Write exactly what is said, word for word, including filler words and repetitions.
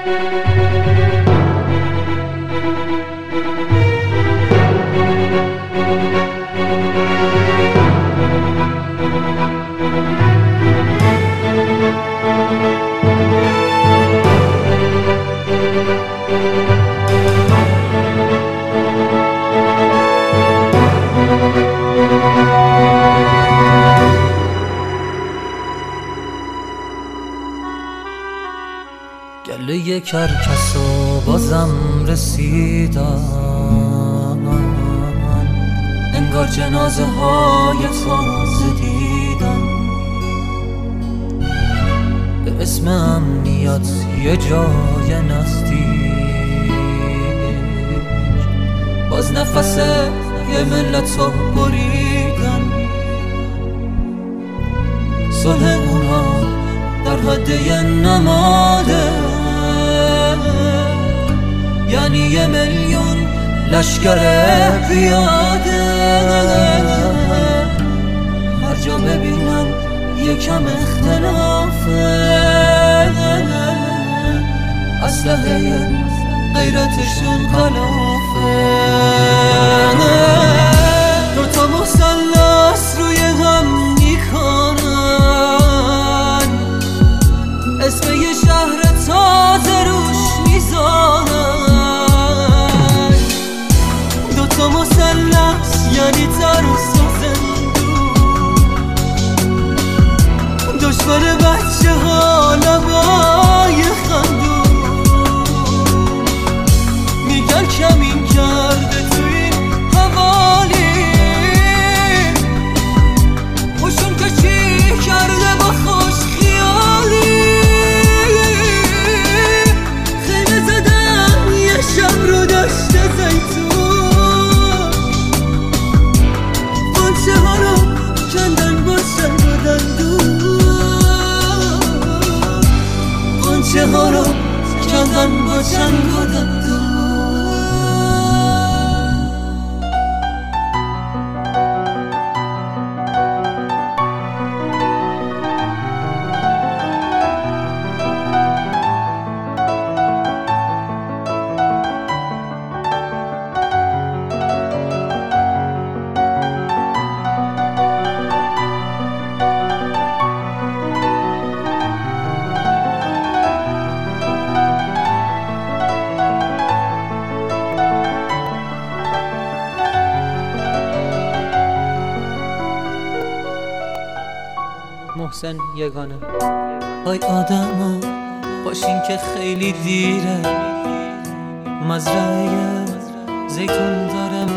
گله کرکسا بازم رسیدن، انگار جنازه های تازه دیدن. به اسم امنیت یه جای نزدیک باز نفس یه ملت رو بریدن. صلح اونا در حد یه نماده، یعنی یه میلیون لشکر پیاده. هر جا ببینن یکم اختلافه، اسلحه غیرتشون خلافه. دوتا مثلث روی هم میکنن، اسم یه شهر تازه روش میزانن. دوتا مثلث یعنی ترس و زندون، دشمن بچه ها لبای خندون. میگن کمین کرده تو این حوالی، خوشون که چی کرده با خوش خیالی. خیمه زدم یه شب رو دشت زیتون، قنچه ها رو کندن با چنگ و دندون. قنچه ها رو کندن با چنگ و دندون. محسن یگانه. آی آدما باشین که خیلی دیره، مزرعه زیتون داره